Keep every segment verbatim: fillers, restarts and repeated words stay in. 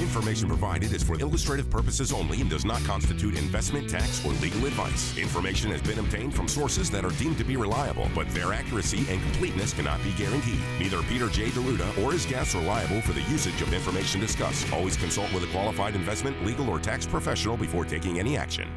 Information provided is for illustrative purposes only and does not constitute investment, tax, or legal advice. Information has been obtained from sources that are deemed to be reliable, but their accuracy and completeness cannot be guaranteed. Neither Peter J. Deruta or his guests are liable for the usage of information discussed. Always consult with a qualified investment, legal, or tax professional before taking any action.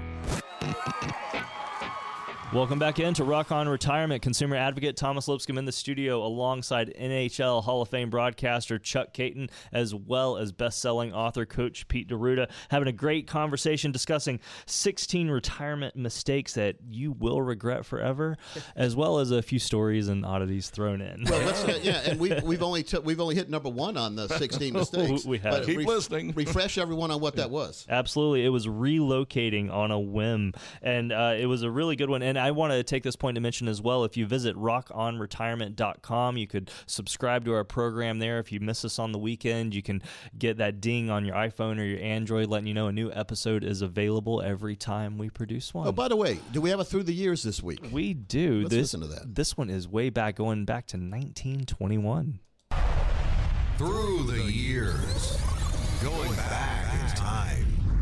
Welcome back into Rock On Retirement. Consumer advocate Thomas Lipscomb in the studio alongside N H L Hall of Fame broadcaster Chuck Caton, as well as best-selling author Coach Pete Deruta, having a great conversation discussing sixteen retirement mistakes that you will regret forever, as well as a few stories and oddities thrown in. Well, let's, uh, yeah, and we, we've only t- we've only hit number one on the sixteen mistakes. We have. But Keep re- listening. Refresh everyone on what that was. Absolutely. It was relocating on a whim, and uh, it was a really good one. And I want to take this point to mention as well, if you visit rock on retirement dot com, you could subscribe to our program there. If you miss us on the weekend, you can get that ding on your iPhone or your Android letting you know a new episode is available every time we produce one. Oh, by the way, do we have a Through the Years this week? We do. Let's this, listen to that. This one is way back, going back to nineteen twenty-one. Through the years, going back in time.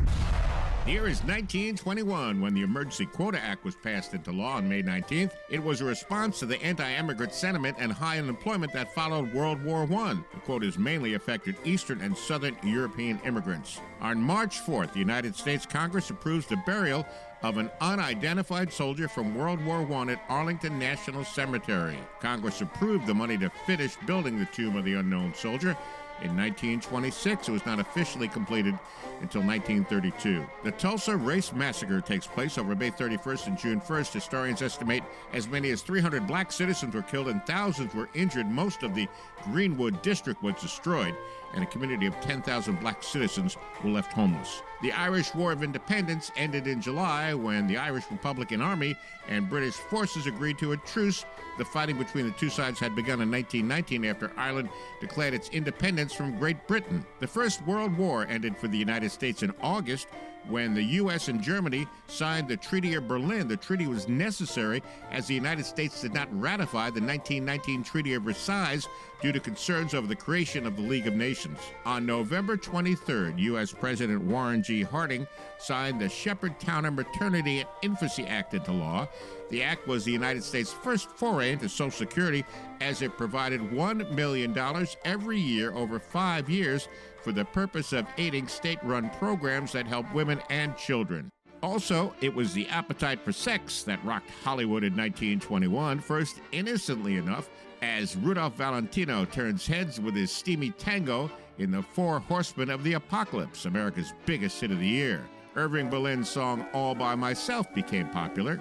The year is nineteen twenty-one, when the Emergency Quota Act was passed into law on May nineteenth. It was a response to the anti-immigrant sentiment and high unemployment that followed World War One. The quotas mainly affected Eastern and Southern European immigrants. On March fourth, the United States Congress approves the burial of an unidentified soldier from World War One at Arlington National Cemetery. Congress approved the money to finish building the tomb of the unknown soldier. In nineteen twenty-six, it was not officially completed until nineteen thirty-two. The Tulsa Race Massacre takes place over May thirty-first and June first. Historians estimate as many as three hundred black citizens were killed and thousands were injured. Most of the Greenwood district was destroyed, and a community of ten thousand black citizens were left homeless. The Irish War of Independence ended in July when the Irish Republican Army and British forces agreed to a truce. The fighting between the two sides had begun in nineteen nineteen after Ireland declared its independence from Great Britain. The First World War ended for the United States in August when the U S and Germany signed the Treaty of Berlin. The treaty was necessary as the United States did not ratify the nineteen nineteen Treaty of Versailles due to concerns over the creation of the League of Nations. On November twenty-third, U S President Warren G. Harding signed the Shepherd-Towner Maternity and Infancy Act into law. The act was the United States' first foray into Social Security, as it provided one million dollars every year over five years for the purpose of aiding state-run programs that help women and children. Also, it was the appetite for sex that rocked Hollywood in nineteen twenty-one, first innocently enough, as Rudolph Valentino turns heads with his steamy tango in The Four Horsemen of the Apocalypse, America's biggest hit of the year. Irving Berlin's song All By Myself became popular.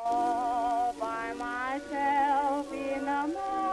All by myself in the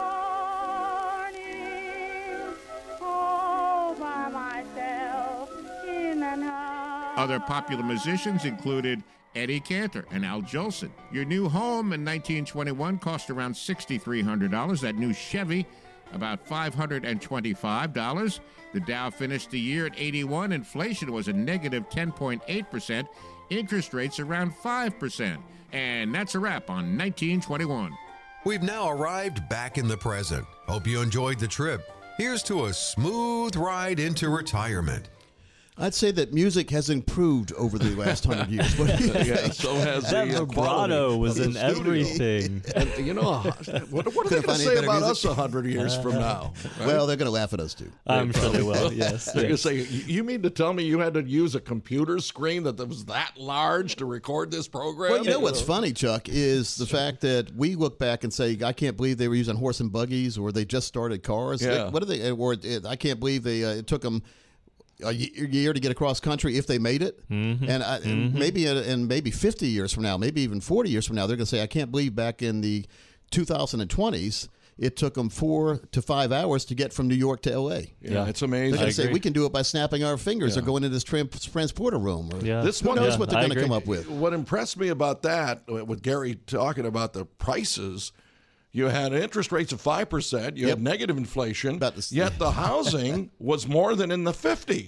morning, all by myself in the night. Other popular musicians included Eddie Cantor and Al Jolson. Your new home in nineteen twenty-one cost around six thousand three hundred dollars. That new Chevy, about five hundred twenty-five dollars. The Dow finished the year at eighty-one. Inflation was a negative ten point eight percent. Interest rates around five percent. And that's a wrap on nineteen twenty-one. We've now arrived back in the present. Hope you enjoyed the trip. Here's to a smooth ride into retirement. I'd say that music has improved over the last hundred years. What do you Yeah, think? so has That the uh, vibrato quality was of in the studio. everything. And you know, what, what are they Couldn't going find to any say better about music. us a hundred years from now? Right? Well, they're going to laugh at us too. I'm sure they will, yes. They're going yes. to say, you mean to tell me you had to use a computer screen that was that large to record this program? Well, you know what's funny, Chuck, is the fact that we look back and say, I can't believe they were using horse and buggies, or they just started cars. Yeah. Like, what are they? Or it, I can't believe they. Uh, it took them a year to get across country if they made it, Mm-hmm. and I, Mm-hmm. maybe and maybe fifty years from now, maybe even forty years from now, they're going to say, I can't believe back in the two thousand twenties it took them four to five hours to get from New York to L A. Yeah, Yeah. it's They're amazing. going I to say agree. we can do it by snapping our fingers Yeah. or going into this trans- transporter room. Or, Yeah. This Who one- knows Yeah, what they're I going to agree. come up with? What impressed me about that, with Gary talking about the prices, you had interest rates of five percent, you Yep. had negative inflation, About the s- yet the housing was more than in the fifties. Yeah,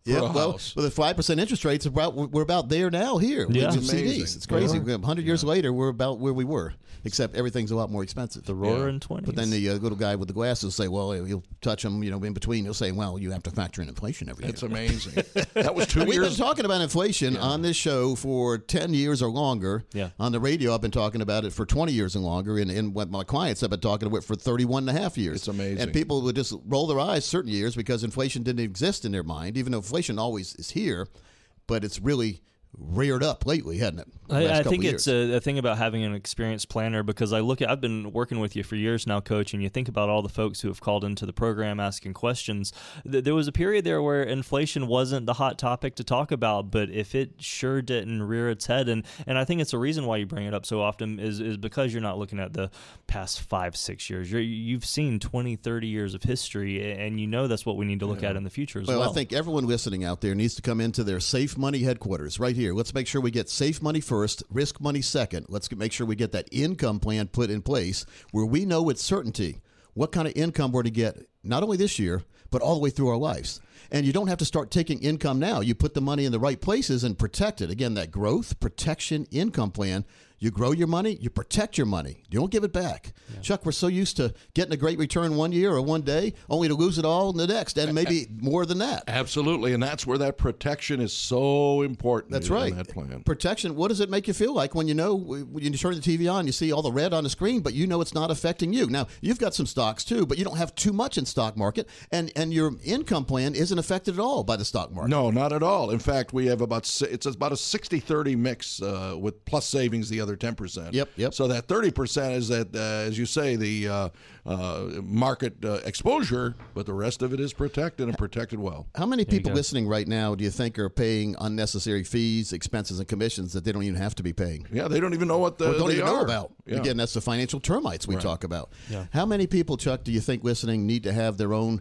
Yeah, a well, house. with the five percent interest rates, about we're about there now here Yeah. with It's C Ds. amazing. It's crazy. Yeah. one hundred years later, we're about where we were, except everything's a lot more expensive. The roaring twenties. But then the uh, little guy with the glasses will say, well, he'll touch them, you know, in between. He'll say, well, you have to factor in inflation every year. It's amazing. That was two We've years. been talking about inflation on this show for ten years or longer. Yeah. On the radio, I've been talking about it for twenty years and longer. And, and what my clients have been talking about it for thirty-one and a half years. It's amazing. And people would just roll their eyes certain years because inflation didn't exist in their mind, even though inflation always is here. But it's really reared up lately, hasn't it? The last I, I couple think of it's years. a, a thing about having an experienced planner, because I look at, I've been working with you for years now, Coach, and you think about all the folks who have called into the program asking questions. Th- There was a period there where inflation wasn't the hot topic to talk about, but if it sure didn't rear its head, and, and I think it's a reason why you bring it up so often is, is because you're not looking at the past five, six years. You're, you've seen twenty, thirty years of history, and you know that's what we need to look at in the future as well. Well, I think everyone listening out there needs to come into their Safe Money headquarters right here. Let's make sure we get safe money first, risk money second. Let's make sure we get that income plan put in place where we know with certainty what kind of income we're to get, not only this year, but all the way through our lives. And you don't have to start taking income now. You put the money in the right places and protect it. Again, that growth protection income plan. You grow your money, you protect your money. You don't give it back. Yeah. Chuck, we're so used to getting a great return one year or one day, only to lose it all in the next, and maybe more than that. Absolutely, and that's where that protection is so important. That's in right. that plan. Protection, what does it make you feel like when you know, when you turn the T V on, you see all the red on the screen, but you know it's not affecting you? Now, you've got some stocks too, but you don't have too much in stock market, and, and your income plan isn't affected at all by the stock market. No, not at all. In fact, we have about, it's about a sixty thirty mix uh, with plus savings the other ten percent. Yep, yep. So that thirty percent is that, uh, as you say, the uh, uh, market uh, exposure, but the rest of it is protected and protected well. How many people go. listening right now do you think are paying unnecessary fees, expenses, and commissions that they don't even have to be paying? Yeah, they don't even know what the, Or don't they even are. know about. Yeah. Again, that's the financial termites we Right. talk about. Yeah. How many people, Chuck, do you think listening need to have their own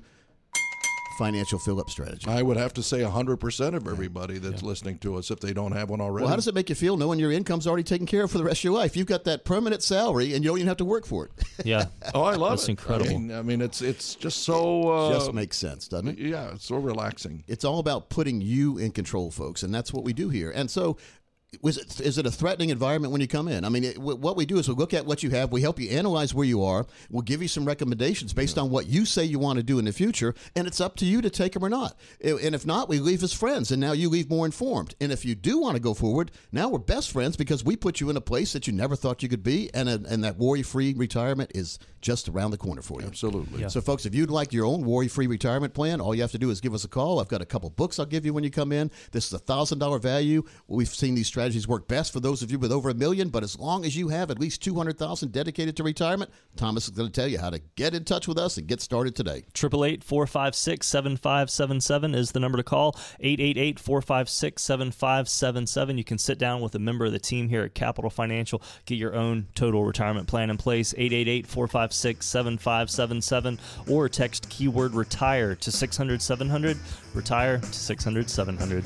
financial fill-up strategy? I would have to say one hundred percent of everybody that's listening to us if they don't have one already. Well, how does it make you feel knowing your income's already taken care of for the rest of your life? You've got that permanent salary, and you don't even have to work for it. Yeah. Oh, I love That's it. incredible. I mean, I mean, it's it's just so uh, Just makes sense, doesn't it? yeah, it's so relaxing. It's all about putting you in control, folks, and that's what we do here. And so, was it, is it a threatening environment when you come in? I mean, it, w- what we do is we look at what you have, we help you analyze where you are, we'll give you some recommendations based on what you say you want to do in the future, and it's up to you to take them or not. I- And if not, we leave as friends, and now you leave more informed. And if you do want to go forward, now we're best friends because we put you in a place that you never thought you could be, and, a, and that worry-free retirement is just around the corner for you. Absolutely. Yeah. So, folks, if you'd like your own worry-free retirement plan, all you have to do is give us a call. I've got a couple books I'll give you when you come in. This is a one thousand dollars value. We've seen these strategies work best for those of you with over a million, but as long as you have at least two hundred thousand dollars dedicated to retirement, Thomas is going to tell you how to get in touch with us and get started today. eight eight eight, four five six, seven five seven seven is the number to call. eight eight eight, four five six, seven five seven seven. You can sit down with a member of the team here at Capital Financial, get your own total retirement plan in place. eight eight eight, four five six, seven five seven seven, or text keyword retire to six hundred, seven hundred. Retire to six hundred, seven hundred.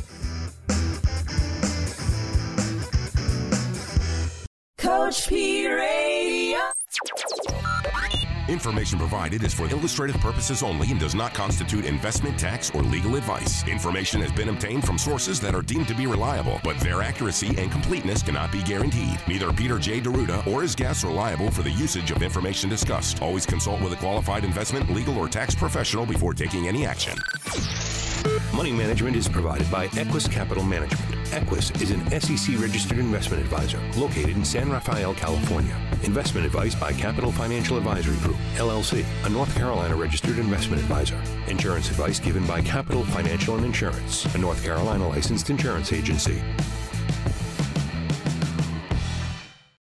Coach P Radio. Information provided is for illustrative purposes only and does not constitute investment, tax, or legal advice. Information has been obtained from sources that are deemed to be reliable, but their accuracy and completeness cannot be guaranteed. Neither Peter J. D'Arruda or his guests are liable for the usage of information discussed. Always consult with a qualified investment, legal, or tax professional before taking any action. Money management is provided by Equus Capital Management. Equus is an S E C-registered investment advisor located in San Rafael, California. Investment advice by Capital Financial Advisory Group, L L C, a North Carolina-registered investment advisor. Insurance advice given by Capital Financial and Insurance, a North Carolina licensed insurance agency.